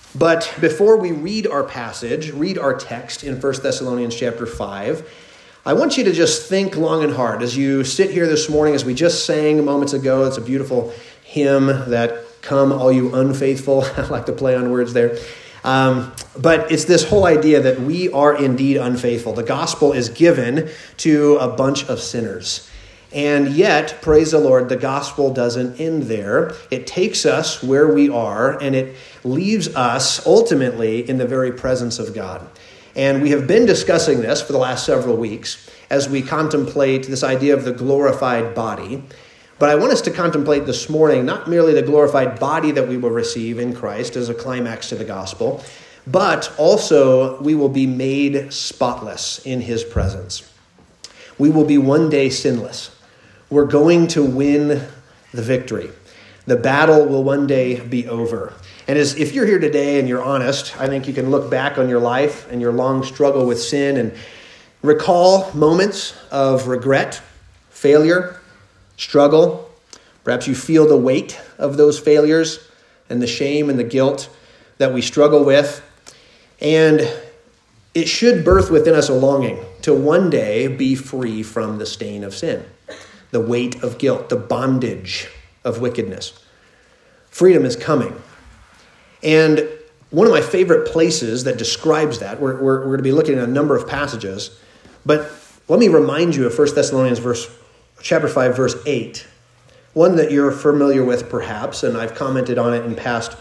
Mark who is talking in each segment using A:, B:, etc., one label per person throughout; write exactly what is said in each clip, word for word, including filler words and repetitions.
A: But before we read our passage, read our text in First Thessalonians chapter five, I want you to just think long and hard as you sit here this morning, as we just sang moments ago. It's a beautiful hymn that, "Come, all you unfaithful." I like to play on words there. Um, but it's this whole idea that we are indeed unfaithful. The gospel is given to a bunch of sinners. And yet, praise the Lord, the gospel doesn't end there. It takes us where we are, and it leaves us ultimately in the very presence of God. And we have been discussing this for the last several weeks as we contemplate this idea of the glorified body. But I want us to contemplate this morning not merely the glorified body that we will receive in Christ as a climax to the gospel, but also we will be made spotless in his presence. We will be one day sinless. We're going to win the victory. The battle will one day be over. And as if you're here today and you're honest, I think you can look back on your life and your long struggle with sin and recall moments of regret, failure, struggle. Perhaps you feel the weight of those failures and the shame and the guilt that we struggle with. And it should birth within us a longing to one day be free from the stain of sin, the weight of guilt, the bondage of wickedness. Freedom is coming. And one of my favorite places that describes that, we're, we're, we're going to be looking at a number of passages, but let me remind you of First Thessalonians verse chapter five, verse eight, one that you're familiar with perhaps, and I've commented on it in past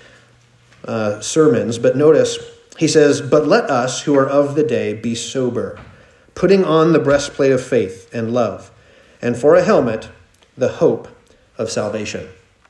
A: uh, sermons, but notice he says, "But let us who are of the day be sober, putting on the breastplate of faith and love, and for a helmet, the hope of salvation."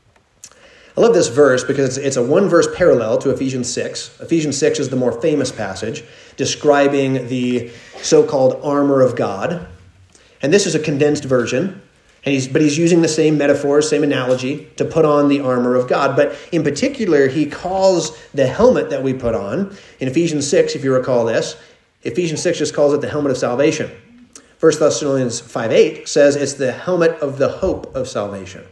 A: I love this verse because it's a one-verse parallel to Ephesians six. Ephesians six is the more famous passage describing the so-called armor of God. And this is a condensed version, and he's, but he's using the same metaphors, same analogy to put on the armor of God. But in particular, he calls the helmet that we put on, in Ephesians six, if you recall this, Ephesians six just calls it the helmet of salvation. First Thessalonians five eight says it's the helmet of the hope of salvation.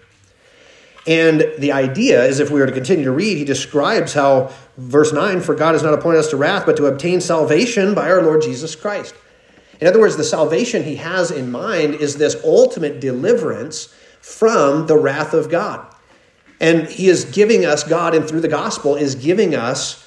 A: And the idea is, if we were to continue to read, he describes how, verse nine, "For God has not appointed us to wrath, but to obtain salvation by our Lord Jesus Christ." In other words, the salvation he has in mind is this ultimate deliverance from the wrath of God. And he is giving us, God, and through the gospel, is giving us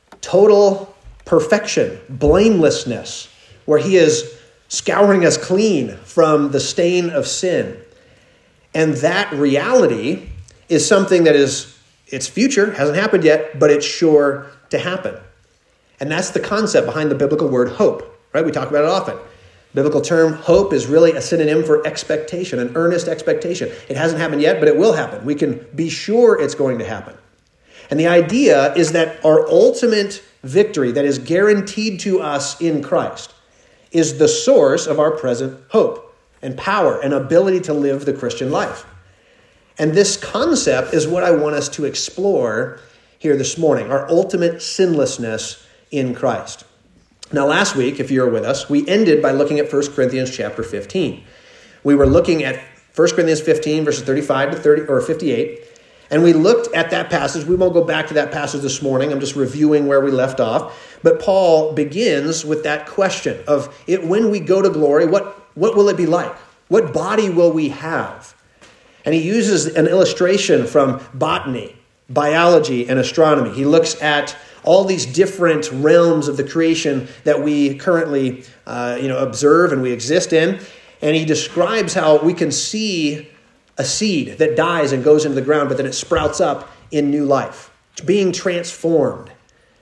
A: total perfection, blamelessness, where he is scouring us clean from the stain of sin. And that reality is something that is, its future, hasn't happened yet, but it's sure to happen. And that's the concept behind the biblical word hope. Right? We talk about it often. Biblical term hope is really a synonym for expectation, an earnest expectation. It hasn't happened yet, but it will happen. We can be sure it's going to happen. And the idea is that our ultimate victory that is guaranteed to us in Christ is the source of our present hope and power and ability to live the Christian life. And this concept is what I want us to explore here this morning, our ultimate sinlessness in Christ. Now, last week, if you were with us, we ended by looking at First Corinthians chapter fifteen. We were looking at First Corinthians fifteen, verses thirty-five to thirty or fifty-eight, and we looked at that passage. We won't go back to that passage this morning. I'm just reviewing where we left off. But Paul begins with that question of it, when we go to glory, what, what will it be like? What body will we have? And he uses an illustration from botany, biology, and astronomy. He looks at all these different realms of the creation that we currently uh, you know, observe and we exist in. And he describes how we can see a seed that dies and goes into the ground, but then it sprouts up in new life. It's being transformed.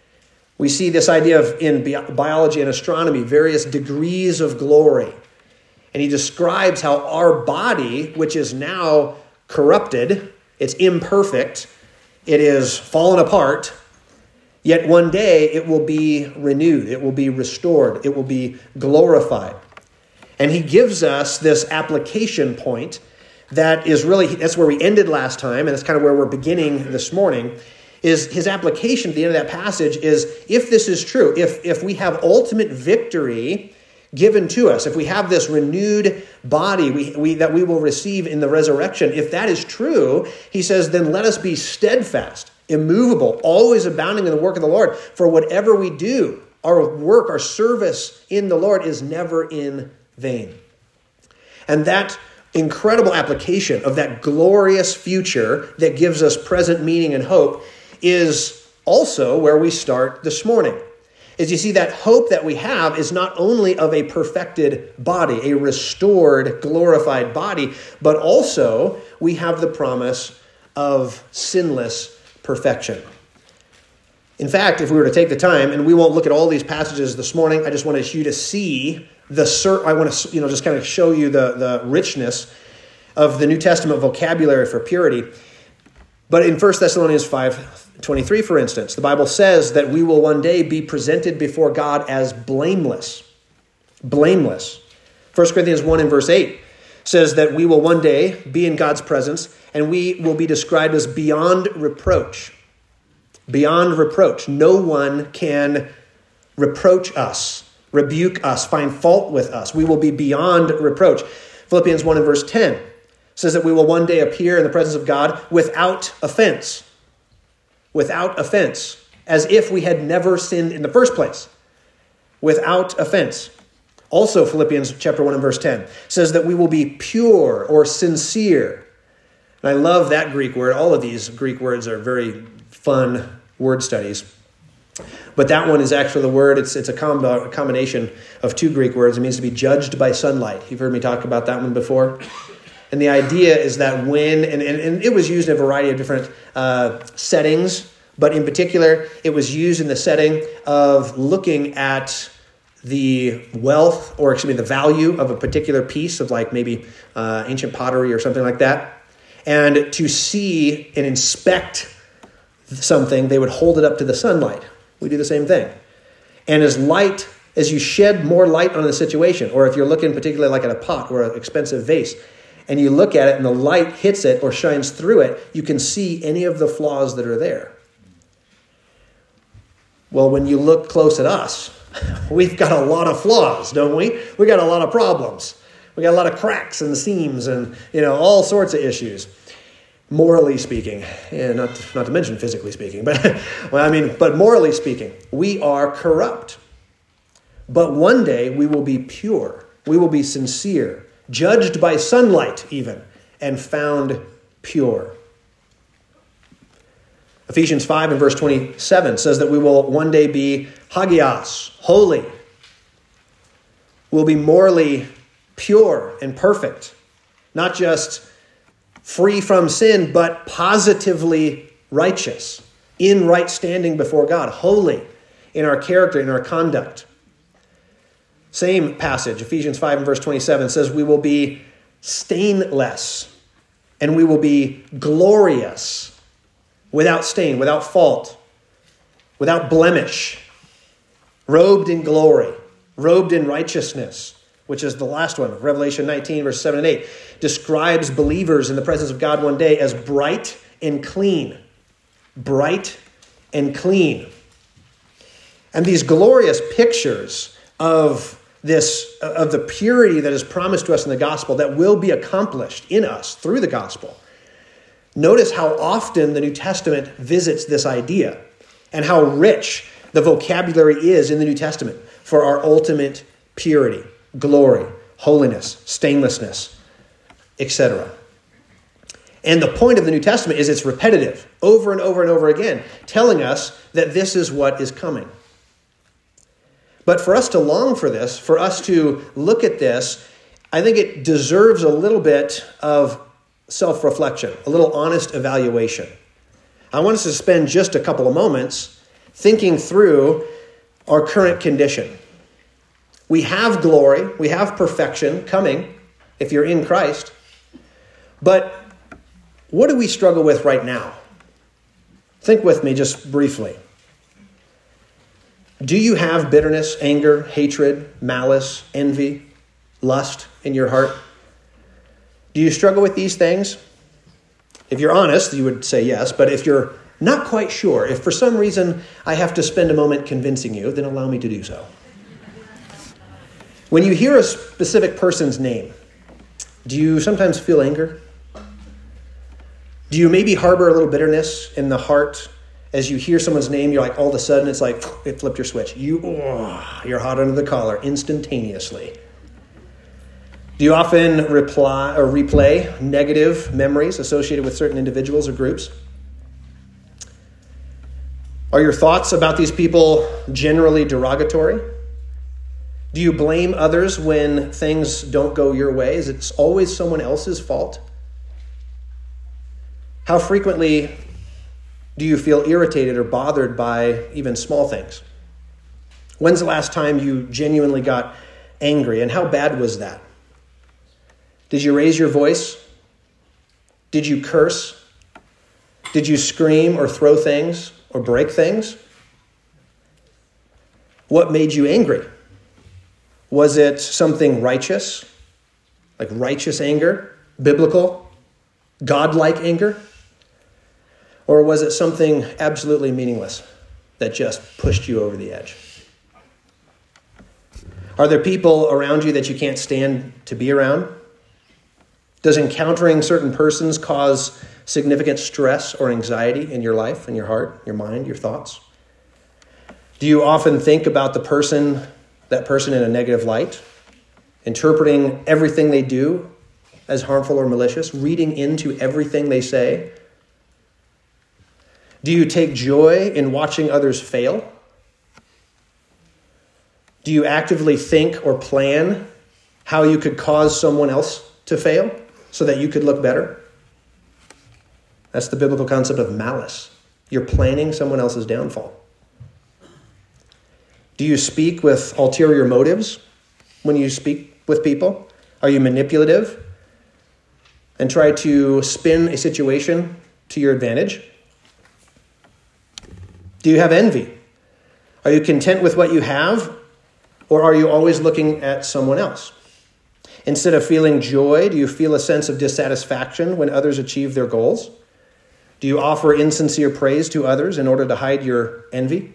A: We see this idea of, in biology and astronomy, various degrees of glory. And he describes how our body, which is now corrupted, it's imperfect, it is fallen apart, yet one day it will be renewed, it will be restored, it will be glorified. And he gives us this application point that is really, that's where we ended last time, and that's kind of where we're beginning this morning, is his application at the end of that passage is, if this is true, if, if we have ultimate victory given to us, if we have this renewed body we, we, that we will receive in the resurrection, if that is true, he says, then let us be steadfast, immovable, always abounding in the work of the Lord. For whatever we do, our work, our service in the Lord is never in vain. And that incredible application of that glorious future that gives us present meaning and hope is also where we start this morning. As you see, that hope that we have is not only of a perfected body, a restored, glorified body, but also we have the promise of sinless perfection. In fact, if we were to take the time, and we won't look at all these passages this morning, I just want you to see the, I want to, you know, just kind of show you the, the richness of the New Testament vocabulary for purity. But in First Thessalonians five twenty-three, for instance, the Bible says that we will one day be presented before God as blameless. Blameless. First Corinthians one and verse eight says that we will one day be in God's presence and we will be described as beyond reproach. Beyond reproach. No one can reproach us, rebuke us, find fault with us. We will be beyond reproach. Philippians one and verse ten says that we will one day appear in the presence of God without offense. Without offense. As if we had never sinned in the first place. Without offense. Also, Philippians chapter one and verse ten says that we will be pure or sincere. And I love that Greek word. All of these Greek words are very fun word studies. But that one is actually the word, it's, it's a, com- a combination of two Greek words. It means to be judged by sunlight. You've heard me talk about that one before. And the idea is that when, and, and, and it was used in a variety of different uh, settings, but in particular, it was used in the setting of looking at the wealth, or excuse me, the value of a particular piece of like maybe uh, ancient pottery or something like that. And to see and inspect something, they would hold it up to the sunlight. We do the same thing. And as light, as you shed more light on the situation, or if you're looking particularly like at a pot or an expensive vase, and you look at it and the light hits it or shines through it, you can see any of the flaws that are there. Well, when you look close at us, we've got a lot of flaws, don't we? We got a lot of problems. We got a lot of cracks and seams and, you know, all sorts of issues. Morally speaking, yeah, not, not to mention physically speaking, but well, I mean, but morally speaking, we are corrupt. But one day we will be pure. We will be sincere, judged by sunlight even, and found pure. Ephesians five and verse twenty-seven says that we will one day be hagios, holy. We'll be morally pure and perfect, not just free from sin, but positively righteous, in right standing before God, holy in our character, in our conduct. Same passage, Ephesians five and verse twenty-seven says we will be stainless and we will be glorious, without stain, without fault, without blemish, robed in glory, robed in righteousness, which is the last one. Revelation nineteen, verse seven and eight, describes believers in the presence of God one day as bright and clean. Bright and clean. And these glorious pictures of this, of the purity that is promised to us in the gospel that will be accomplished in us through the gospel. Notice how often the New Testament visits this idea and how rich the vocabulary is in the New Testament for our ultimate purity, glory, holiness, stainlessness, et cetera. And the point of the New Testament is it's repetitive over and over and over again, telling us that this is what is coming. But for us to long for this, for us to look at this, I think it deserves a little bit of self-reflection, a little honest evaluation. I want us to spend just a couple of moments thinking through our current condition. We have glory, we have perfection coming if you're in Christ. But what do we struggle with right now? Think with me just briefly. Do you have bitterness, anger, hatred, malice, envy, lust in your heart? Do you struggle with these things? If you're honest, you would say yes. But if you're not quite sure, if for some reason I have to spend a moment convincing you, then allow me to do so. When you hear a specific person's name, do you sometimes feel anger? Do you maybe harbor a little bitterness in the heart As you hear someone's name, you're like, all of a sudden, it's like, it flipped your switch. You, oh, you're hot under the collar instantaneously. Do you often reply or replay negative memories associated with certain individuals or groups? Are your thoughts about these people generally derogatory? Do you blame others when things don't go your way? Is it always someone else's fault? How frequently do you feel irritated or bothered by even small things? When's the last time you genuinely got angry, and how bad was that? Did you raise your voice? Did you curse? Did you scream or throw things or break things? What made you angry? Was it something righteous, like righteous anger, biblical, godlike anger? Or was it something absolutely meaningless that just pushed you over the edge? Are there people around you that you can't stand to be around? Does encountering certain persons cause significant stress or anxiety in your life, in your heart, your mind, your thoughts? Do you often think about the person, that person in a negative light, interpreting everything they do as harmful or malicious, reading into everything they say? Do you take joy in watching others fail? Do you actively think or plan how you could cause someone else to fail so that you could look better? That's the biblical concept of malice. You're planning someone else's downfall. Do you speak with ulterior motives when you speak with people? Are you manipulative and try to spin a situation to your advantage? Do you have envy? Are you content with what you have, or are you always looking at someone else? Instead of feeling joy, do you feel a sense of dissatisfaction when others achieve their goals? Do you offer insincere praise to others in order to hide your envy?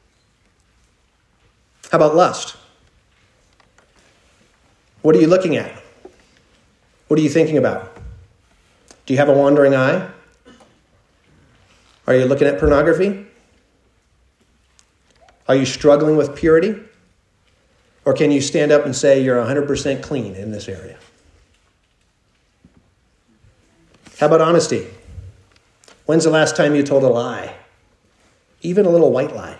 A: How about lust? What are you looking at? What are you thinking about? Do you have a wandering eye? Are you looking at pornography? Are you struggling with purity? Or can you stand up and say you're one hundred percent clean in this area? How about honesty? When's the last time you told a lie? Even a little white lie.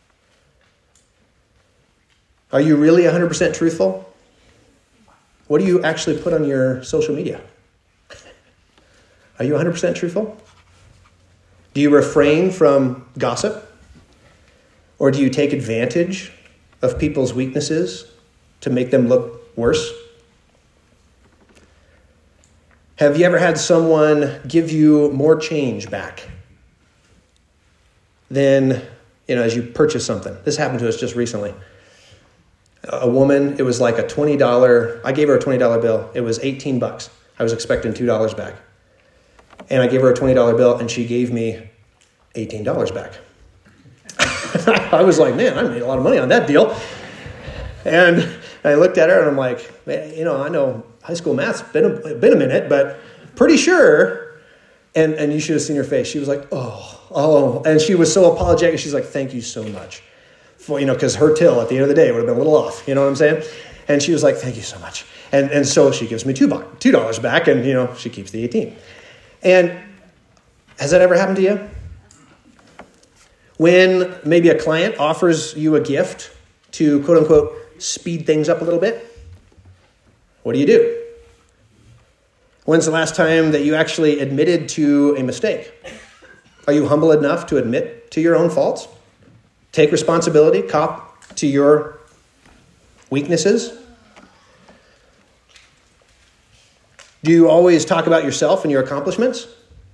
A: Are you really one hundred percent truthful? What do you actually put on your social media? Are you one hundred percent truthful? Do you refrain from gossip? Or do you take advantage of people's weaknesses to make them look worse? Have you ever had someone give you more change back than, you know, as you purchase something? This happened to us just recently. A woman, it was like a twenty dollars, I gave her a twenty dollars bill. It was eighteen bucks. I was expecting two dollars back. And I gave her a twenty dollars bill and she gave me eighteen dollars back. I was like, man, I made a lot of money on that deal. And I looked at her and I'm like, man, you know, I know high school math's been a, been a minute, but pretty sure. And and you should have seen her face. She was like, oh, oh. And she was so apologetic. She's like, thank you so much. For, you know, because her till at the end of the day would have been a little off. You know what I'm saying? And she was like, thank you so much. And and so she gives me two bucks, two dollars back, and, you know, she keeps the eighteen. And has that ever happened to you? When maybe a client offers you a gift to, quote unquote, speed things up a little bit, what do you do? When's the last time that you actually admitted to a mistake? Are you humble enough to admit to your own faults? Take responsibility, cop to your weaknesses? Do you always talk about yourself and your accomplishments?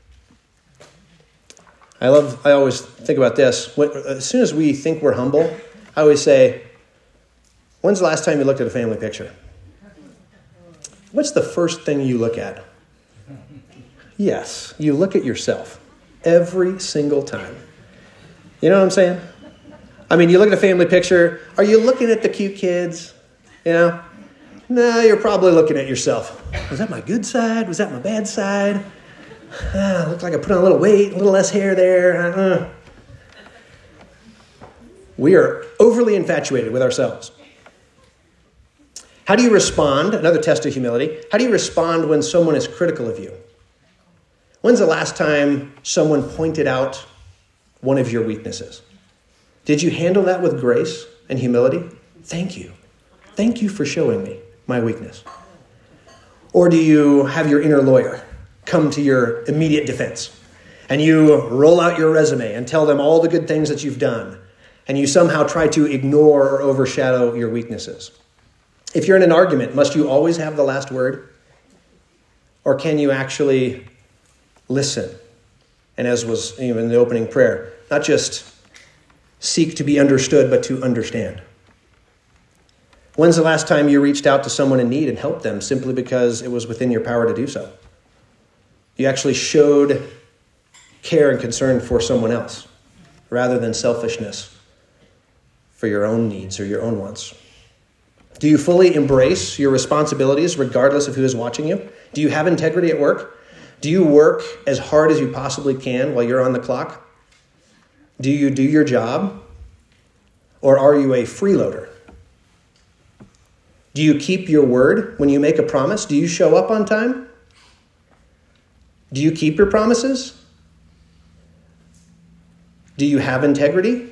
A: I love, I always think about this. When, as soon as we think we're humble, I always say, when's the last time you looked at a family picture? What's the first thing you look at? Yes, you look at yourself every single time. You know what I'm saying? I mean, you look at a family picture. Are you looking at the cute kids? You know? No, you're probably looking at yourself. Was that my good side? Was that my bad side? Ah, looked like I put on a little weight, a little less hair there. Uh, We are overly infatuated with ourselves. How do you respond? Another test of humility. How do you respond when someone is critical of you? When's the last time someone pointed out one of your weaknesses? Did you handle that with grace and humility? Thank you. Thank you for showing me my weakness. Or do you have your inner lawyer come to your immediate defense and you roll out your resume and tell them all the good things that you've done, and you somehow try to ignore or overshadow your weaknesses? If you're in an argument, must you always have the last word? Or can you actually listen? And as was even in the opening prayer, not just seek to be understood, but to understand. When's the last time you reached out to someone in need and helped them simply because it was within your power to do so? You actually showed care and concern for someone else rather than selfishness for your own needs or your own wants. Do you fully embrace your responsibilities regardless of who is watching you? Do you have integrity at work? Do you work as hard as you possibly can while you're on the clock? Do you do your job? Or are you a freeloader? Do you keep your word when you make a promise? Do you show up on time? Do you keep your promises? Do you have integrity?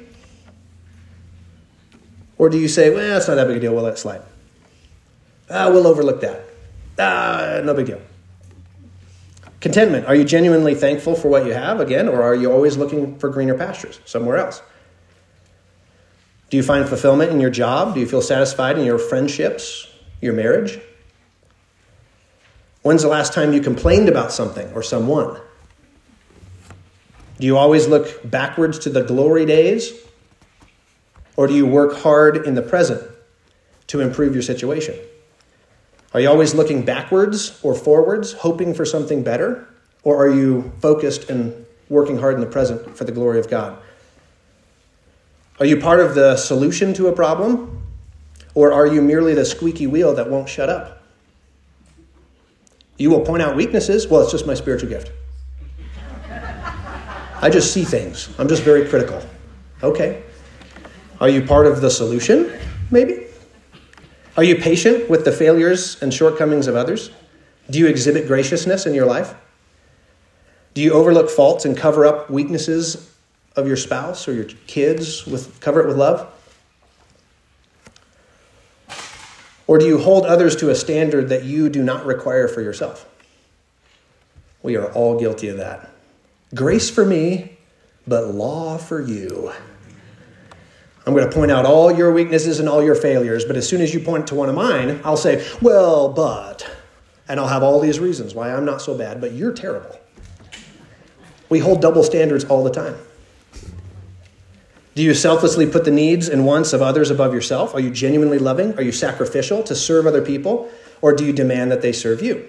A: Or do you say, well, it's not that big a deal, we'll let it slide. Ah, we'll overlook that. Ah, no big deal. Contentment. Are you genuinely thankful for what you have, again, or are you always looking for greener pastures somewhere else? Do you find fulfillment in your job? Do you feel satisfied in your friendships, your marriage? When's the last time you complained about something or someone? Do you always look backwards to the glory days? Or do you work hard in the present to improve your situation? Are you always looking backwards or forwards, hoping for something better? Or are you focused and working hard in the present for the glory of God? Are you part of the solution to a problem? Or are you merely the squeaky wheel that won't shut up? You will point out weaknesses. Well, it's just my spiritual gift. I just see things. I'm just very critical. Okay. Are you part of the solution, maybe? Are you patient with the failures and shortcomings of others? Do you exhibit graciousness in your life? Do you overlook faults and cover up weaknesses of your spouse or your kids, with cover it with love? Or do you hold others to a standard that you do not require for yourself? We are all guilty of that. Grace for me, but law for you. I'm going to point out all your weaknesses and all your failures, but as soon as you point to one of mine, I'll say, well, but, and I'll have all these reasons why I'm not so bad, but you're terrible. We hold double standards all the time. Do you selflessly put the needs and wants of others above yourself? Are you genuinely loving? Are you sacrificial to serve other people? Or do you demand that they serve you?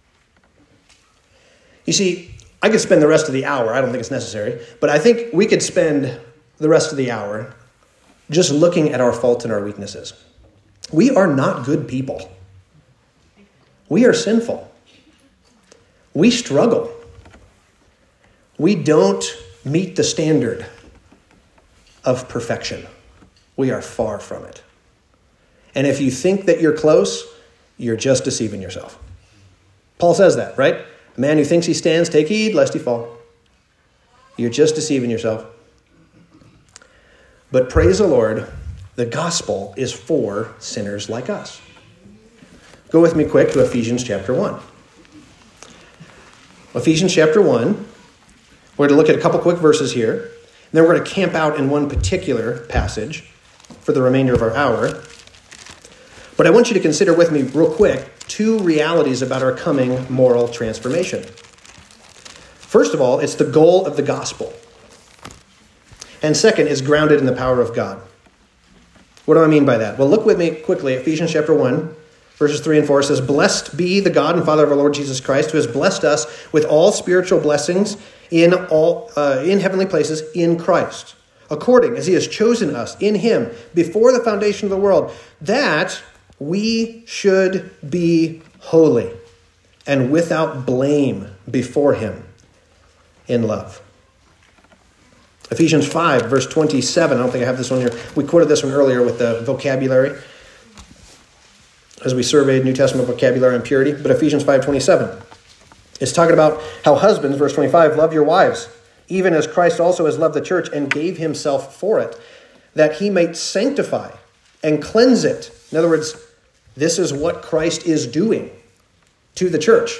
A: You see, I could spend the rest of the hour, I don't think it's necessary, but I think we could spend the rest of the hour just looking at our faults and our weaknesses. We are not good people. We are sinful. We struggle. We don't meet the standard of perfection. We are far from it. And if you think that you're close, you're just deceiving yourself. Paul says that, right? A man who thinks he stands, take heed lest he fall. You're just deceiving yourself. But praise the Lord, the gospel is for sinners like us. Go with me quick to Ephesians chapter one. Ephesians chapter one. We're going to look at a couple quick verses here. And then we're going to camp out in one particular passage for the remainder of our hour. But I want you to consider with me real quick two realities about our coming moral transformation. First of all, it's the goal of the gospel. And second, is grounded in the power of God. What do I mean by that? Well, look with me quickly. Ephesians chapter one, verses three and four says, "Blessed be the God and Father of our Lord Jesus Christ, who has blessed us with all spiritual blessings in all uh, in heavenly places in Christ, according as he has chosen us in him before the foundation of the world, that we should be holy and without blame before him in love." Ephesians five, verse twenty-seven. I don't think I have this one here. We quoted this one earlier with the vocabulary as we surveyed New Testament vocabulary and purity. But Ephesians five twenty-seven is talking about how husbands, verse twenty-five, love your wives, even as Christ also has loved the church and gave himself for it, that he might sanctify and cleanse it. In other words, this is what Christ is doing to the church.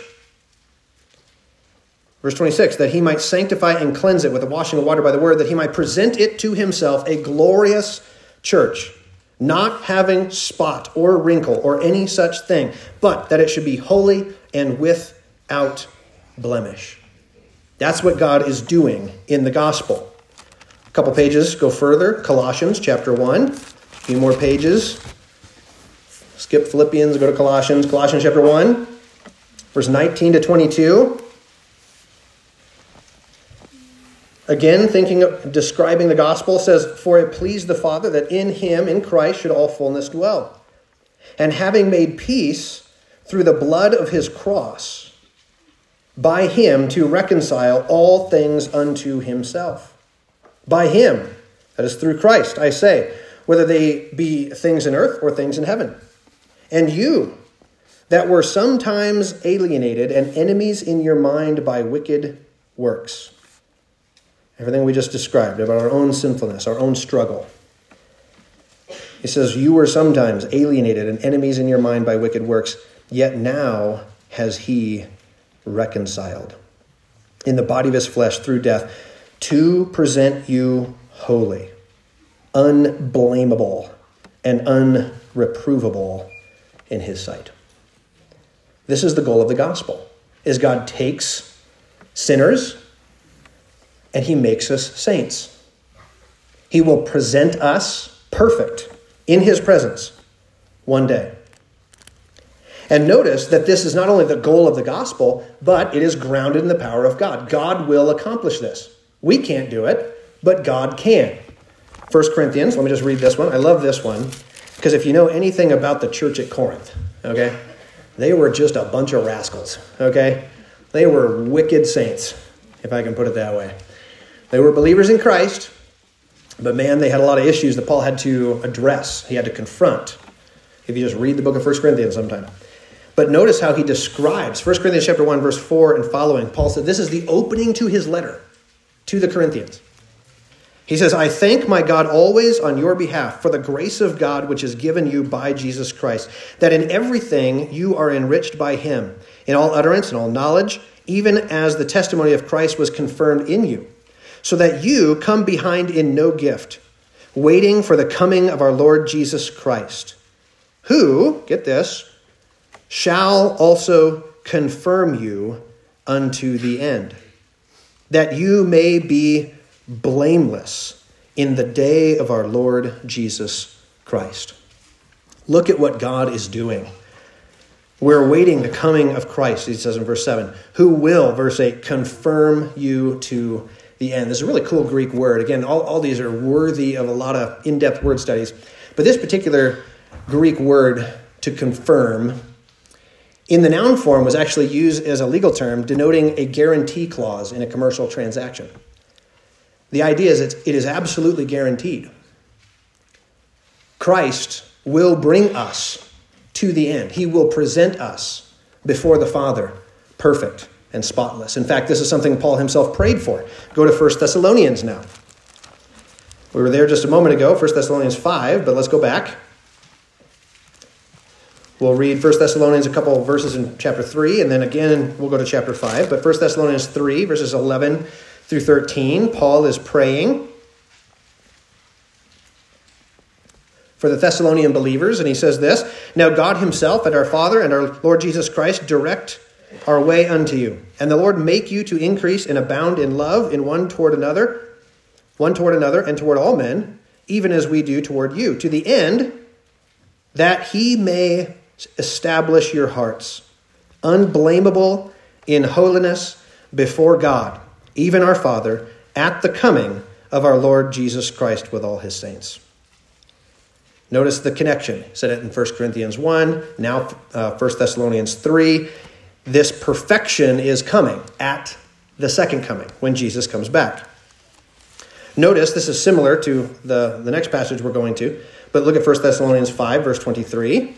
A: Verse twenty-six, that he might sanctify and cleanse it with the washing of water by the word, that he might present it to himself a glorious church, not having spot or wrinkle or any such thing, but that it should be holy and without blemish. That's what God is doing in the gospel. A couple pages go further. Colossians chapter one. A few more pages. Skip Philippians, go to Colossians. Colossians chapter one, verse nineteen to twenty-two. Again, thinking of describing the gospel, says, for it pleased the Father that in him, in Christ, should all fullness dwell. And having made peace through the blood of his cross, by him to reconcile all things unto himself. By him, that is through Christ, I say, whether they be things in earth or things in heaven. And you, that were sometimes alienated and enemies in your mind by wicked works. Everything we just described about our own sinfulness, our own struggle. He says, you were sometimes alienated and enemies in your mind by wicked works, yet now has he reconciled in the body of his flesh through death to present you holy, unblameable, and unreprovable in his sight. This is the goal of the gospel, is God takes sinners and he makes us saints. He will present us perfect in his presence one day. And notice that this is not only the goal of the gospel, but it is grounded in the power of God. God will accomplish this. We can't do it, but God can. First Corinthians, let me just read this one. I love this one, because if you know anything about the church at Corinth, okay, they were just a bunch of rascals, okay? They were wicked saints, if I can put it that way. They were believers in Christ, but man, they had a lot of issues that Paul had to address. He had to confront, if you just read the book of First Corinthians sometime. But notice how he describes, First Corinthians chapter one, verse four and following. Paul said this is the opening to his letter to the Corinthians. He says, I thank my God always on your behalf for the grace of God which is given you by Jesus Christ, that in everything you are enriched by him, in all utterance and all knowledge, even as the testimony of Christ was confirmed in you, so that you come behind in no gift, waiting for the coming of our Lord Jesus Christ, who, get this, shall also confirm you unto the end, that you may be blameless in the day of our Lord Jesus Christ. Look at what God is doing. We're awaiting the coming of Christ, he says in verse seven, who will, verse eight, confirm you to the end. This is a really cool Greek word. Again, all, all these are worthy of a lot of in-depth word studies. But this particular Greek word, to confirm, in the noun form was actually used as a legal term denoting a guarantee clause in a commercial transaction. The idea is it's, it is absolutely guaranteed. Christ will bring us to the end. He will present us before the Father perfect and spotless. In fact, this is something Paul himself prayed for. Go to First Thessalonians now. We were there just a moment ago, First Thessalonians five, but let's go back. We'll read First Thessalonians a couple of verses in chapter three, and then again we'll go to chapter five. But First Thessalonians three, verses eleven through thirteen, Paul is praying for the Thessalonian believers, and he says this, now God himself and our Father and our Lord Jesus Christ direct our way unto you, and the Lord make you to increase and abound in love in one toward another, one toward another, and toward all men, even as we do toward you, to the end that he may establish your hearts, unblameable in holiness before God, even our Father, at the coming of our Lord Jesus Christ with all his saints. Notice the connection. He said it in First Corinthians one, now uh, First Thessalonians three. This perfection is coming at the second coming, when Jesus comes back. Notice this is similar to the, the next passage we're going to, but look at First Thessalonians five, verse twenty-three.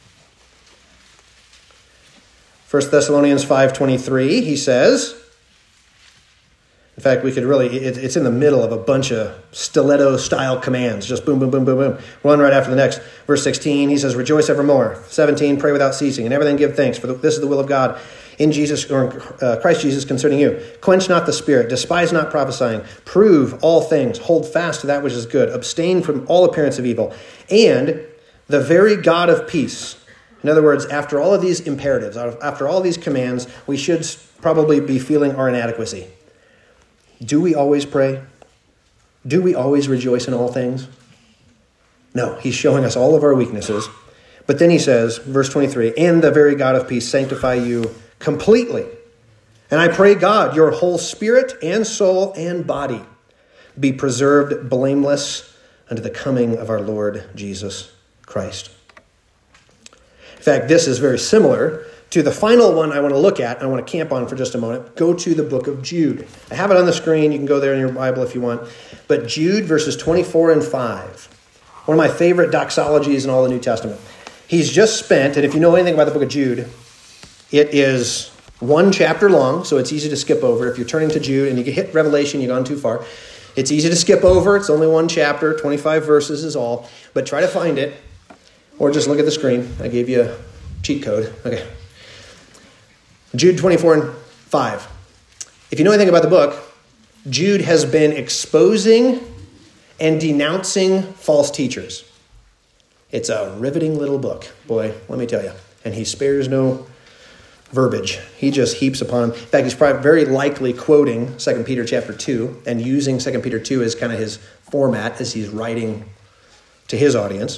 A: First Thessalonians five twenty-three, he says, in fact, we could really, it, it's in the middle of a bunch of stiletto-style commands, just boom, boom, boom, boom, boom, one right after the next. Verse sixteen, he says, rejoice evermore. seventeen, pray without ceasing. And everything give thanks, for this is the will of God in Jesus, or in uh, Christ Jesus concerning you. Quench not the spirit, despise not prophesying, prove all things, hold fast to that which is good, abstain from all appearance of evil. And the very God of peace. In other words, after all of these imperatives, after all these commands, we should probably be feeling our inadequacy. Do we always pray? Do we always rejoice in all things? No, he's showing us all of our weaknesses. But then he says, verse twenty-three, and the very God of peace sanctify you completely. And I pray God, your whole spirit and soul and body be preserved blameless unto the coming of our Lord Jesus Christ. In fact, this is very similar to the final one I want to look at. I want to camp on for just a moment. Go to the book of Jude. I have it on the screen. You can go there in your Bible if you want. But Jude verses twenty-four and five. One of my favorite doxologies in all the New Testament. He's just spent, and if you know anything about the book of Jude, it is one chapter long, so it's easy to skip over. If you're turning to Jude and you hit Revelation, you've gone too far. It's easy to skip over. It's only one chapter. twenty-five verses is all. But try to find it, or just look at the screen. I gave you a cheat code. Okay. Jude twenty-four and five. If you know anything about the book, Jude has been exposing and denouncing false teachers. It's a riveting little book, boy, let me tell you. And he spares no verbiage. He just heaps upon them. In fact, he's probably very likely quoting Second Peter chapter two and using Second Peter two as kind of his format as he's writing to his audience.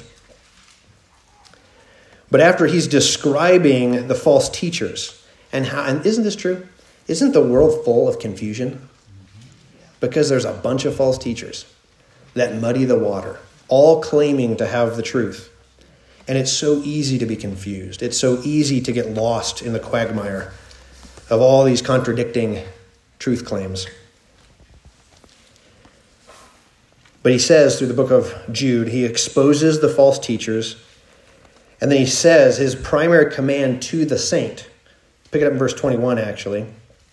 A: But after he's describing the false teachers, and how, and isn't this true? Isn't the world full of confusion? Because there's a bunch of false teachers that muddy the water, all claiming to have the truth. And it's so easy to be confused. It's so easy to get lost in the quagmire of all these contradicting truth claims. But he says through the book of Jude, he exposes the false teachers, and then he says his primary command to the saint. Pick it up in verse twenty-one, actually.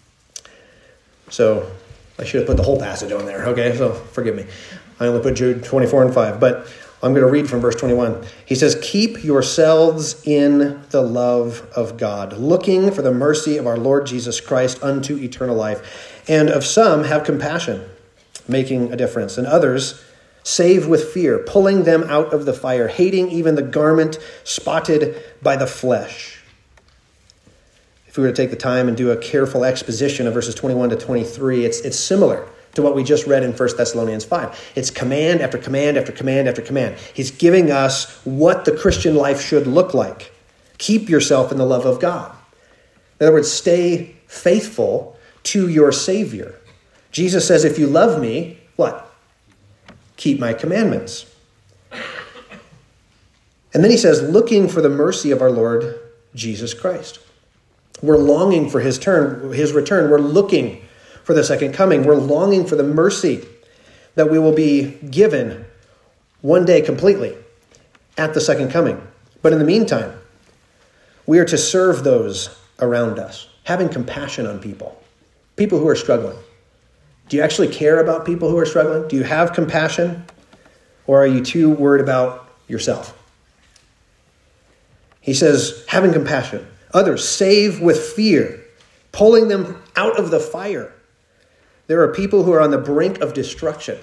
A: So I should have put the whole passage on there. Okay, so forgive me. I only put Jude twenty-four and five, but I'm going to read from verse twenty-one. He says, keep yourselves in the love of God, looking for the mercy of our Lord Jesus Christ unto eternal life. And of some have compassion, making a difference. And others save with fear, pulling them out of the fire, hating even the garment spotted by the flesh. If we were to take the time and do a careful exposition of verses twenty-one to twenty-three, it's, it's similar to what we just read in First Thessalonians five. It's command after command after command after command. He's giving us what the Christian life should look like. Keep yourself in the love of God. In other words, stay faithful to your Savior. Jesus says, if you love me, what? Keep my commandments. And then he says, looking for the mercy of our Lord Jesus Christ. We're longing for his turn, his return. We're looking for the second coming. We're longing for the mercy that we will be given one day completely at the second coming. But in the meantime, we are to serve those around us, having compassion on people, people who are struggling. Do you actually care about people who are struggling? Do you have compassion? Or are you too worried about yourself? He says, having compassion. Others save with fear, pulling them out of the fire. There are people who are on the brink of destruction.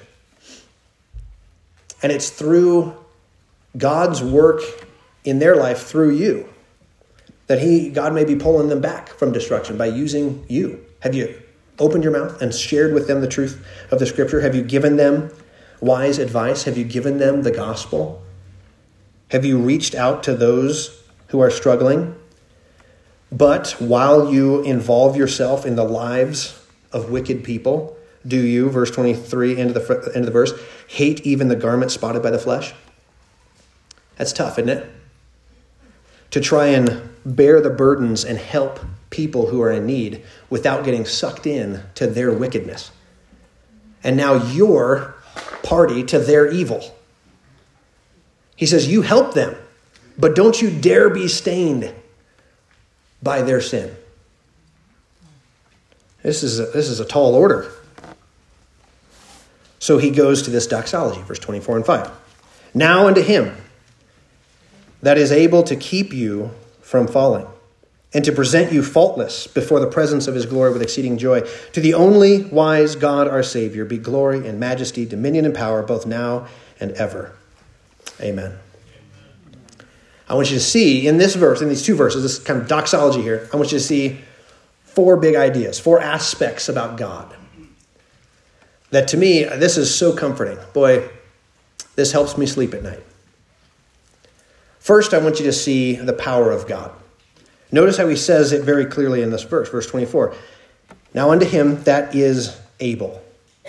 A: And it's through God's work in their life through you that he, God may be pulling them back from destruction by using you. Have you opened your mouth and shared with them the truth of the Scripture? Have you given them wise advice? Have you given them the gospel? Have you reached out to those who are struggling? But while you involve yourself in the lives of wicked people, do you, verse twenty-three, end of the end of the verse, hate even the garment spotted by the flesh? That's tough, isn't it? To try and bear the burdens and help people who are in need without getting sucked in to their wickedness. and now you're party to their evil. He says, you help them, but don't you dare be stained by their sin. This is a, this is a tall order. So he goes to this doxology, verse twenty-four and five. Now unto him that is able to keep you from falling, and to present you faultless before the presence of his glory with exceeding joy. To the only wise God our Savior be glory and majesty, dominion and power, both now and ever. Amen. I want you to see in this verse, in these two verses, this kind of doxology here, I want you to see four big ideas, four aspects about God. That to me, this is so comforting. Boy, this helps me sleep at night. First, I want you to see the power of God. Notice how he says it very clearly in this verse, verse twenty-four. Now unto him that is able.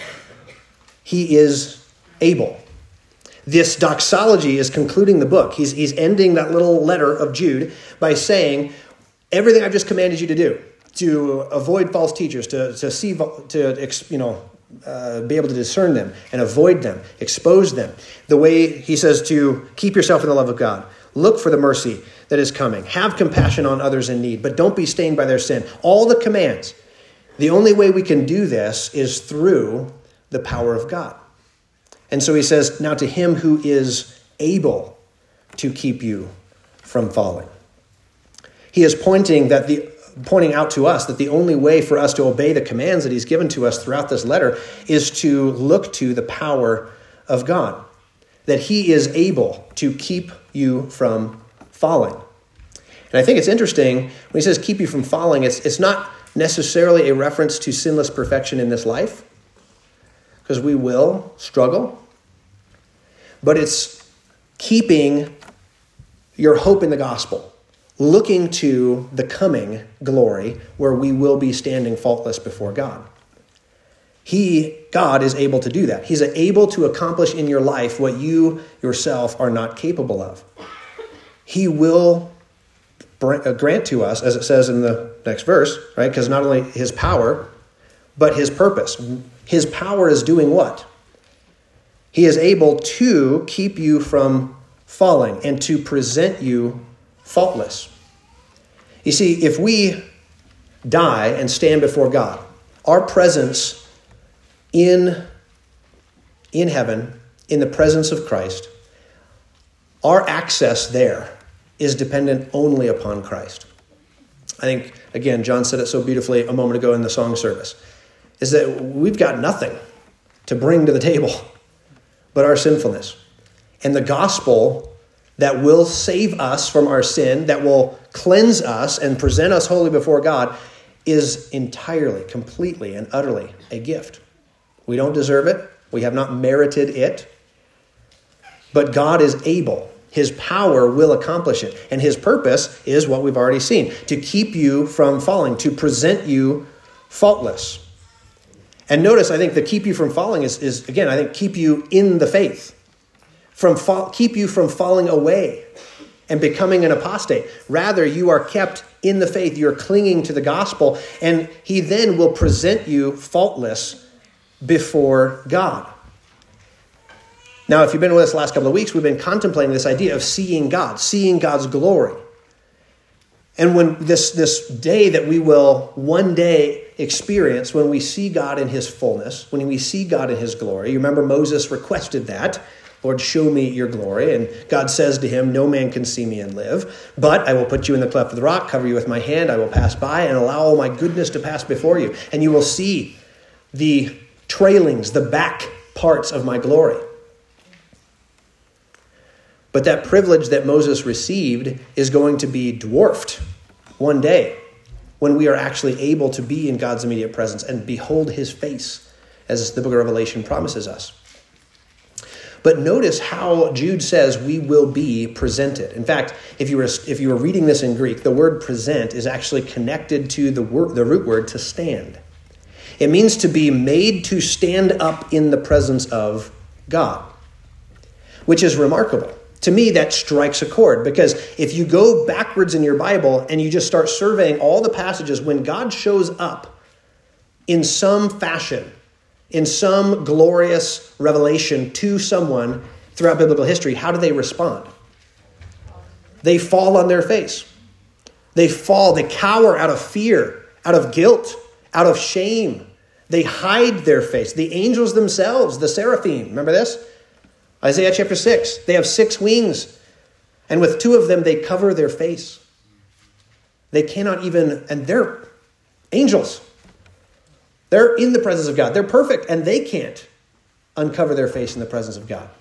A: He is able. This doxology is concluding the book. He's, he's ending that little letter of Jude by saying, everything I've just commanded you to do, to avoid false teachers, to, to see, to, you know, uh, be able to discern them and avoid them, expose them. The way he says to keep yourself in the love of God. Look for the mercy that is coming. Have compassion on others in need, but don't be stained by their sin. All the commands. The only way we can do this is through the power of God. And so he says, now to him who is able to keep you from falling. He is pointing that the pointing out to us that the only way for us to obey the commands that he's given to us throughout this letter is to look to the power of God. That he is able to keep you from falling. And I think it's interesting when he says keep you from falling, it's, it's not necessarily a reference to sinless perfection in this life, because we will struggle. But it's keeping your hope in the gospel, looking to the coming glory where we will be standing faultless before God. He, God, is able to do that. He's able to accomplish in your life what you yourself are not capable of. He will grant to us, as it says in the next verse, right? Because not only his power, but his purpose. His power is doing what? He is able to keep you from falling and to present you faultless. You see, if we die and stand before God, our presence in, in heaven, in the presence of Christ, our access there is dependent only upon Christ. I think, again, John said it so beautifully a moment ago in the song service, is that we've got nothing to bring to the table but our sinfulness. And the gospel that will save us from our sin, that will cleanse us and present us holy before God, is entirely, completely, and utterly a gift. We don't deserve it. We have not merited it. But God is able. His power will accomplish it. And his purpose is what we've already seen, to keep you from falling, to present you faultless. And notice, I think the keep you from falling is, is again, I think keep you in the faith. From fall, keep you from falling away and becoming an apostate. Rather, you are kept in the faith. You're clinging to the gospel. And he then will present you faultless before God. Now, if you've been with us the last couple of weeks, we've been contemplating this idea of seeing God, seeing God's glory. And when this, this day that we will one day experience, when we see God in his fullness, when we see God in his glory, you remember Moses requested that, Lord, show me your glory. And God says to him, no man can see me and live, but I will put you in the cleft of the rock, cover you with my hand, I will pass by and allow all my goodness to pass before you. And you will see the trailings, the back parts of my glory. But that privilege that Moses received is going to be dwarfed one day when we are actually able to be in God's immediate presence and behold his face, as the book of Revelation promises us. But notice how Jude says we will be presented. In fact, if you were if you were reading this in Greek, the word present is actually connected to the word, the root word to stand. It means to be made to stand up in the presence of God, which is remarkable. To me, that strikes a chord, because if you go backwards in your Bible and you just start surveying all the passages when God shows up in some fashion in some glorious revelation to someone throughout biblical history, how do they respond? They fall on their face. They fall, they cower out of fear, out of guilt, out of shame. They hide their face. The angels themselves, the seraphim, remember this? Isaiah chapter six, they have six wings, and with two of them they cover their face. They cannot even, and they're angels. They're in the presence of God. They're perfect, and they can't uncover their face in the presence of God.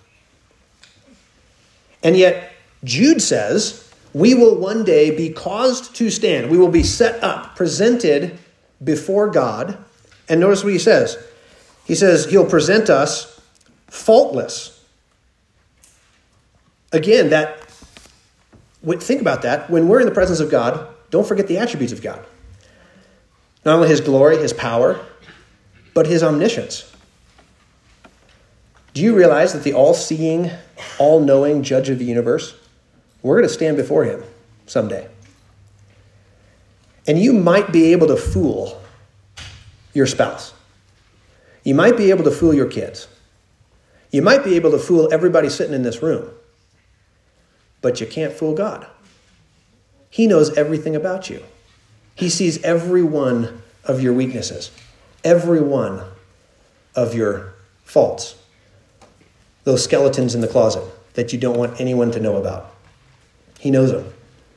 A: And yet, Jude says, we will one day be caused to stand. We will be set up, presented before God. And notice what he says. He says he'll present us faultless. Again, that, think about that. When we're in the presence of God, don't forget the attributes of God. Not only his glory, his power, but his omniscience. Do you realize that the all-seeing, all-knowing judge of the universe, we're going to stand before him someday. And you might be able to fool your spouse. You might be able to fool your kids. You might be able to fool everybody sitting in this room. But you can't fool God. He knows everything about you. He sees every one of your weaknesses, every one of your faults, those skeletons in the closet that you don't want anyone to know about. He knows them.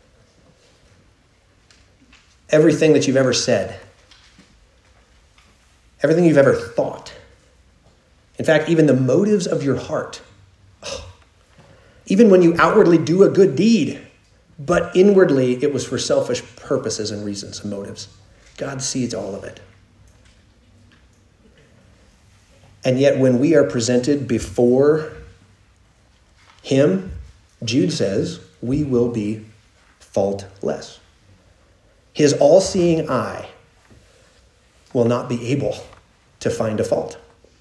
A: Everything that you've ever said, everything you've ever thought. In fact, even the motives of your heart. Oh, even when you outwardly do a good deed, but inwardly it was for selfish purposes and reasons and motives. God sees all of it. And yet when we are presented before him, Jude says, we will be faultless. His all-seeing eye will not be able to find a fault.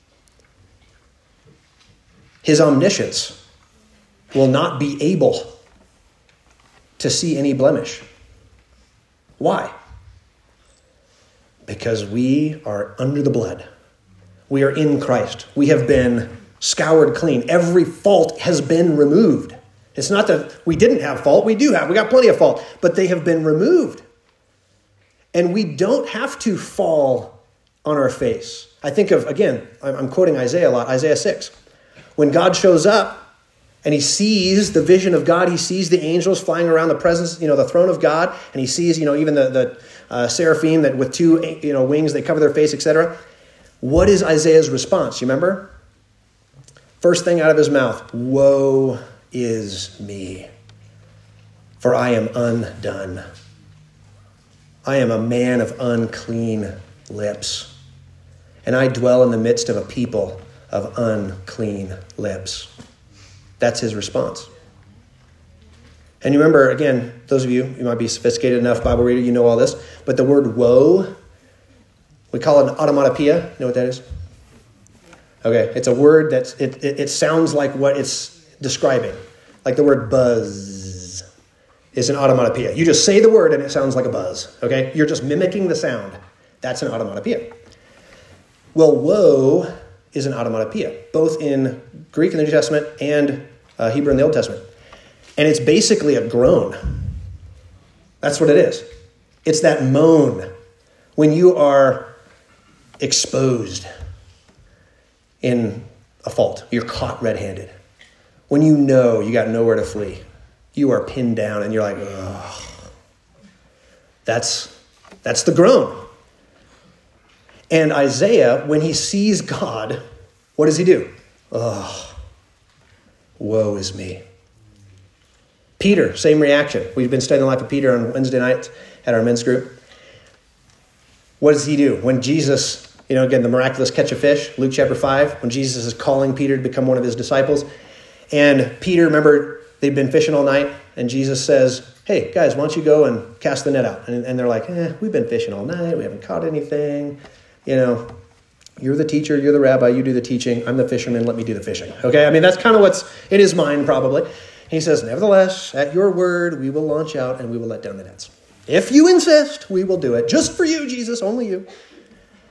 A: His omniscience will not be able to see any blemish. Why? Because we are under the blood. We are in Christ. We have been scoured clean. Every fault has been removed. It's not that we didn't have fault. We do have. We got plenty of fault. But they have been removed. And we don't have to fall on our face. I think of, again, I'm quoting Isaiah a lot, Isaiah six. When God shows up and he sees the vision of God, he sees the angels flying around the presence, you know, the throne of God, and he sees, you know, even the, the uh, seraphim that with two, you know, wings, they cover their face, et cetera. What is Isaiah's response? You remember? First thing out of his mouth, woe is me, for I am undone. I am a man of unclean lips, and I dwell in the midst of a people of unclean lips. That's his response. And you remember, again, those of you, you might be sophisticated enough Bible reader, you know all this, but the word woe, we call it an automatopoeia. You know what that is? Okay, it's a word that it, it, it sounds like what it's describing. Like the word buzz is an automatopoeia. You just say the word and it sounds like a buzz. Okay, you're just mimicking the sound. That's an automatopoeia. Well, woe is an automatopoeia, both in Greek in the New Testament and uh, Hebrew in the Old Testament. And it's basically a groan. That's what it is. It's that moan when you are exposed in a fault. You're caught red-handed. When you know you got nowhere to flee. You are pinned down and you're like, ugh. That's, that's the groan. And Isaiah, when he sees God, what does he do? Ugh, woe is me. Peter, same reaction. We've been studying the life of Peter on Wednesday nights at our men's group. What does he do? When Jesus, you know, again, the miraculous catch of fish, Luke chapter five, when Jesus is calling Peter to become one of his disciples. And Peter, remember, they've been fishing all night. And Jesus says, hey, guys, why don't you go and cast the net out? And, and they're like, eh, we've been fishing all night. We haven't caught anything. You know, you're the teacher, you're the rabbi, you do the teaching. I'm the fisherman, let me do the fishing. Okay, I mean, that's kind of what's in his mind probably. He says, nevertheless, at your word, we will launch out and we will let down the nets. If you insist, we will do it. Just for you, Jesus, only you.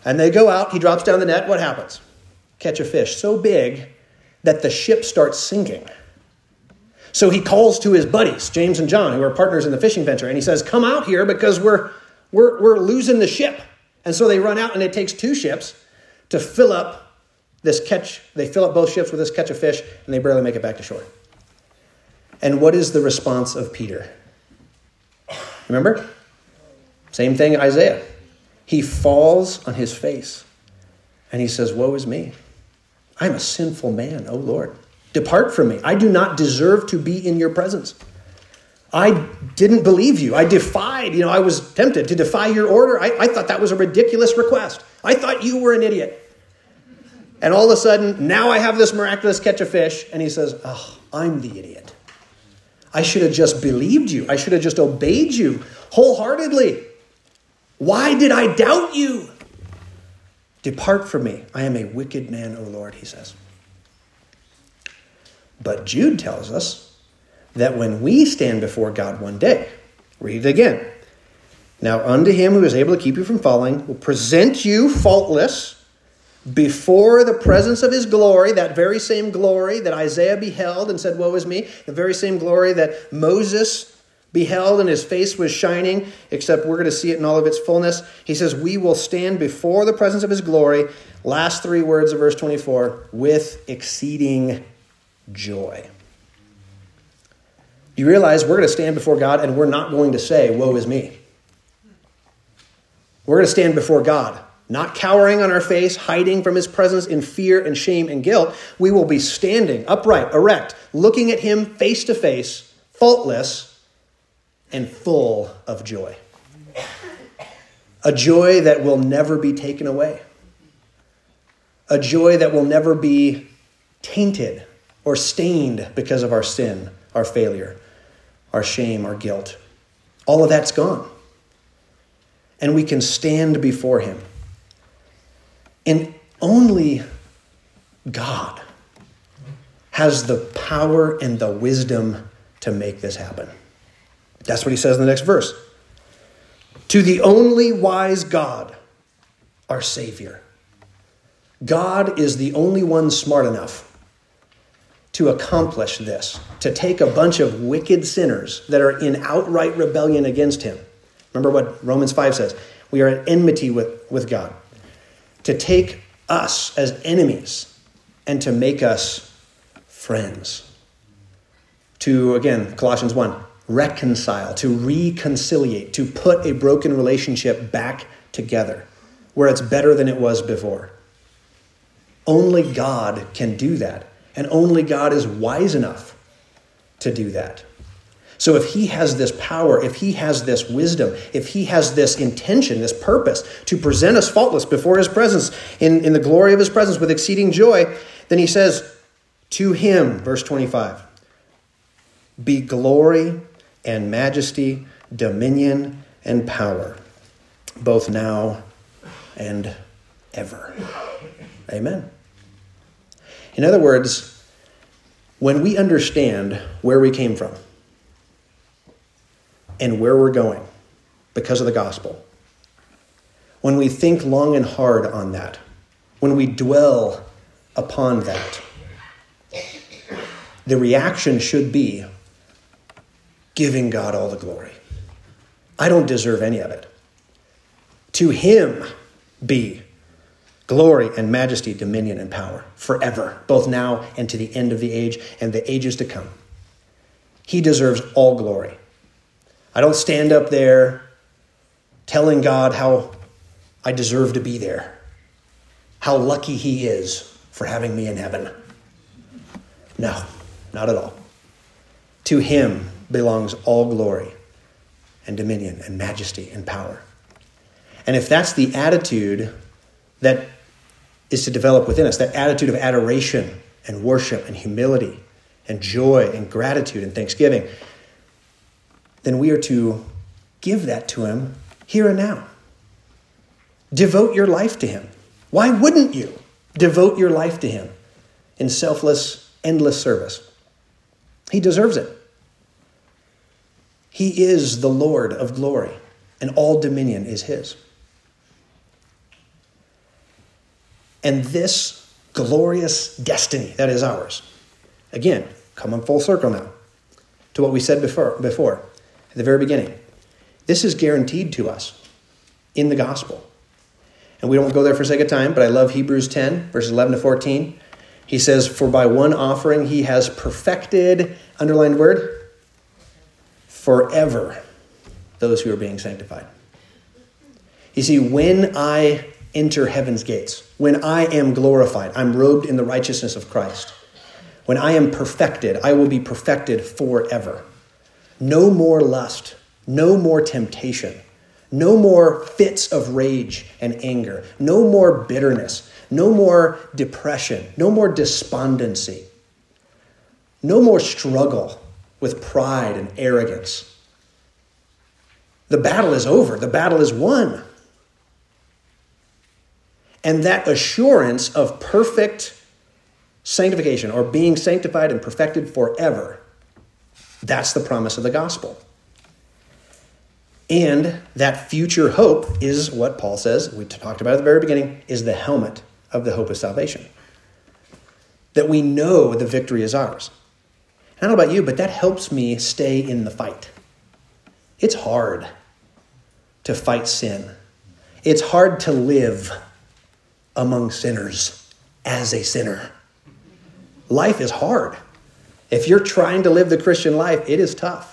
A: And they go out. He drops down the net. What happens? Catch a fish so big that the ship starts sinking. So he calls to his buddies, James and John, who are partners in the fishing venture, and he says, come out here because we're, we're, we're losing the ship. And so they run out, and it takes two ships to fill up this catch. They fill up both ships with this catch of fish, and they barely make it back to shore. And what is the response of Peter? Remember? Same thing, Isaiah. He falls on his face, and he says, woe is me. I'm a sinful man, O Lord. Depart from me. I do not deserve to be in your presence. I didn't believe you. I defied, you know, I was tempted to defy your order. I, I thought that was a ridiculous request. I thought you were an idiot. And all of a sudden, now I have this miraculous catch of fish. And he says, oh, I'm the idiot. I should have just believed you. I should have just obeyed you wholeheartedly. Why did I doubt you? Depart from me. I am a wicked man, O Lord, he says. But Jude tells us that when we stand before God one day, read it again. Now unto him who is able to keep you from falling will present you faultless before the presence of his glory, that very same glory that Isaiah beheld and said, woe is me, the very same glory that Moses beheld and his face was shining, except we're going to see it in all of its fullness. He says, we will stand before the presence of his glory, last three words of verse twenty-four, with exceeding joy. You realize we're going to stand before God and we're not going to say, woe is me. We're going to stand before God, not cowering on our face, hiding from his presence in fear and shame and guilt. We will be standing upright, erect, looking at him face to face, faultless and full of joy. A joy that will never be taken away. A joy that will never be tainted or stained because of our sin, our failure, our shame, our guilt. All of that's gone. And we can stand before him. And only God has the power and the wisdom to make this happen. That's what he says in the next verse. To the only wise God, our Savior. God is the only one smart enough to accomplish this, to take a bunch of wicked sinners that are in outright rebellion against him. Remember what Romans five says. We are at enmity with, with God. To take us as enemies and to make us friends. To, again, Colossians one, reconcile, to reconciliate, to put a broken relationship back together where it's better than it was before. Only God can do that. And only God is wise enough to do that. So if he has this power, if he has this wisdom, if he has this intention, this purpose to present us faultless before his presence, in, in the glory of his presence with exceeding joy, then he says, to him, verse twenty-five, be glory and majesty, dominion and power, both now and ever. Amen. In other words, when we understand where we came from and where we're going because of the gospel, when we think long and hard on that, when we dwell upon that, the reaction should be giving God all the glory. I don't deserve any of it. To him be glory and majesty, dominion and power forever, both now and to the end of the age and the ages to come. He deserves all glory. I don't stand up there telling God how I deserve to be there, how lucky he is for having me in heaven. No, not at all. To him belongs all glory and dominion and majesty and power. And if that's the attitude that is to develop within us, that attitude of adoration and worship and humility and joy and gratitude and thanksgiving, then we are to give that to him here and now. Devote your life to him. Why wouldn't you devote your life to him in selfless, endless service? He deserves it. He is the Lord of glory, and all dominion is his. and this glorious destiny that is ours. Again, coming full circle now to what we said before, before at the very beginning. This is guaranteed to us in the gospel. And we don't go there for sake of time, but I love Hebrews ten, verses eleven to fourteen. He says, for by one offering he has perfected, underlined word, forever those who are being sanctified. You see, when I enter heaven's gates, when I am glorified, I'm robed in the righteousness of Christ. When I am perfected, I will be perfected forever. No more lust, no more temptation, no more fits of rage and anger, no more bitterness, no more depression, no more despondency, no more struggle with pride and arrogance. The battle is over. The battle is won. And that assurance of perfect sanctification, or being sanctified and perfected forever, that's the promise of the gospel. And that future hope is what Paul says, we talked about at the very beginning, is the helmet of the hope of salvation. That we know the victory is ours. I don't know about you, but that helps me stay in the fight. It's hard to fight sin. It's hard to live among sinners as a sinner. Life is hard. If you're trying to live the Christian life, it is tough.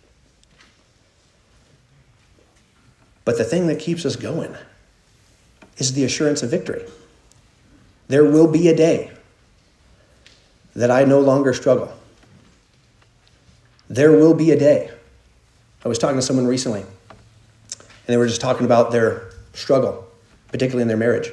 A: But the thing that keeps us going is the assurance of victory. There will be a day that I no longer struggle. There will be a day. I was talking to someone recently, and they were just talking about their struggle, particularly in their marriage.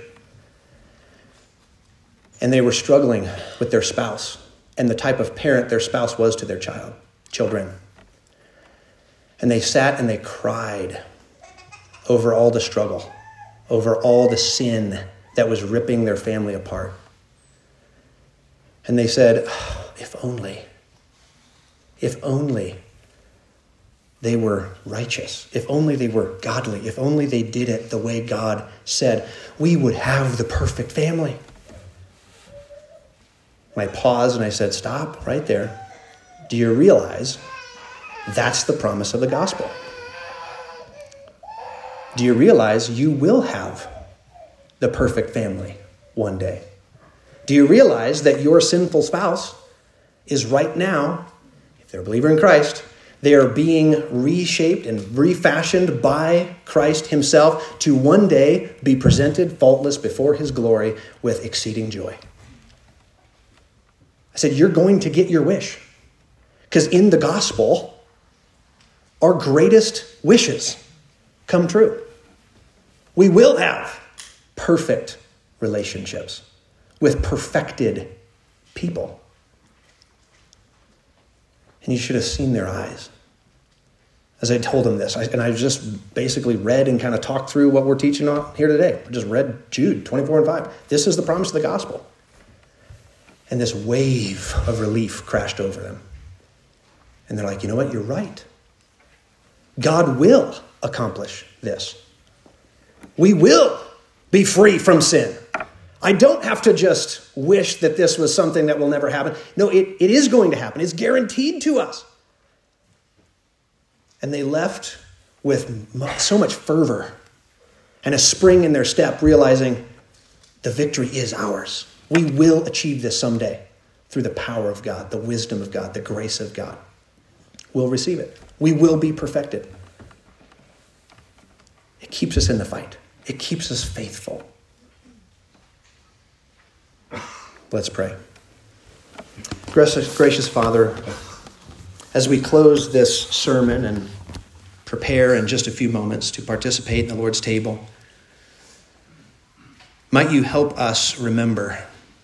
A: And they were struggling with their spouse and the type of parent their spouse was to their child, children. And they sat and they cried over all the struggle, over all the sin that was ripping their family apart. And they said, oh, if only, if only they were righteous, if only they were godly, if only they did it the way God said, we would have the perfect family. And I paused and I said, stop right there. Do you realize that's the promise of the gospel? Do you realize you will have the perfect family one day? Do you realize that your sinful spouse is right now, if they're a believer in Christ, they are being reshaped and refashioned by Christ himself to one day be presented faultless before his glory with exceeding joy? I said, you're going to get your wish. Because in the gospel, our greatest wishes come true. We will have perfect relationships with perfected people. And you should have seen their eyes as I told them this. I, and I just basically read and kind of talked through what we're teaching on here today. I just read Jude twenty-four and five. This is the promise of the gospel. And this wave of relief crashed over them. And they're like, you know what? You're right. God will accomplish this. We will be free from sin. I don't have to just wish that this was something that will never happen. No, it, it is going to happen. It's guaranteed to us. And they left with so much fervor and a spring in their step, realizing the victory is ours. We will achieve this someday through the power of God, the wisdom of God, the grace of God. We'll receive it. We will be perfected. It keeps us in the fight. It keeps us faithful. Let's pray. Gracious, gracious Father, as we close this sermon and prepare in just a few moments to participate in the Lord's table, might you help us remember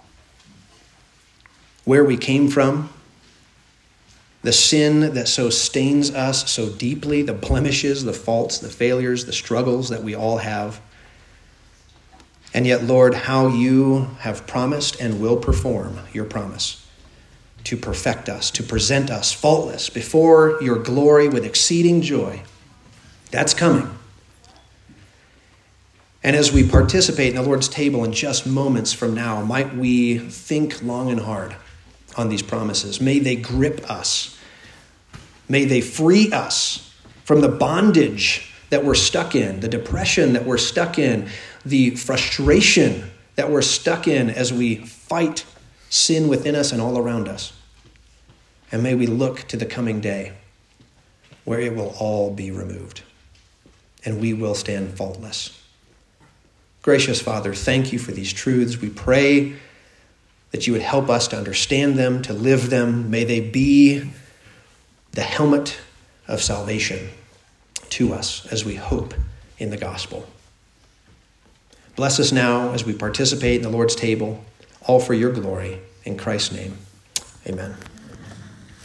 A: where we came from, the sin that so stains us so deeply, the blemishes, the faults, the failures, the struggles that we all have. And yet, Lord, how you have promised and will perform your promise to perfect us, to present us faultless before your glory with exceeding joy. That's coming. And as we participate in the Lord's table in just moments from now, might we think long and hard on these promises. May they grip us. May they free us from the bondage that we're stuck in, the depression that we're stuck in, the frustration that we're stuck in as we fight sin within us and all around us. And may we look to the coming day where it will all be removed and we will stand faultless. Gracious Father, thank you for these truths. We pray that you would help us to understand them, to live them. May they be the helmet of salvation to us as we hope in the gospel. Bless us now as we participate in the Lord's table, all for your glory. In Christ's name, amen.